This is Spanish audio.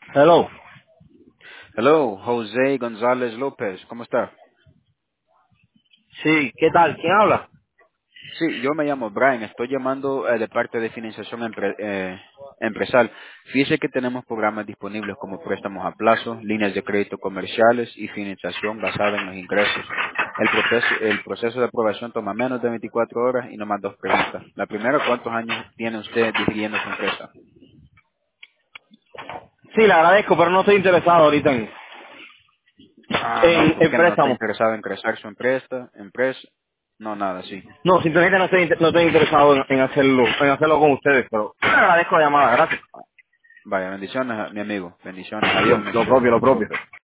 Hello. Hello, José González López, ¿cómo está? Sí, ¿qué tal? ¿Quién habla? Sí, yo me llamo Brian, estoy llamando de parte de financiación empresarial. Fíjese que tenemos programas disponibles como préstamos a plazo, líneas de crédito comerciales y financiación basada en los ingresos. El proceso de aprobación toma menos de 24 horas y no más dos preguntas. La primera, ¿cuántos años tiene usted dirigiendo su empresa? Sí, le agradezco, pero no estoy interesado ahorita en, Ah, no, en, ¿por en qué no está préstamo. interesado en crecer su empresa? No, nada, sí. No, simplemente no estoy interesado en hacerlo con ustedes, pero le agradezco la llamada, gracias. Vaya, bendiciones, mi amigo. Bendiciones. Adiós, Lo Mr. propio, lo propio.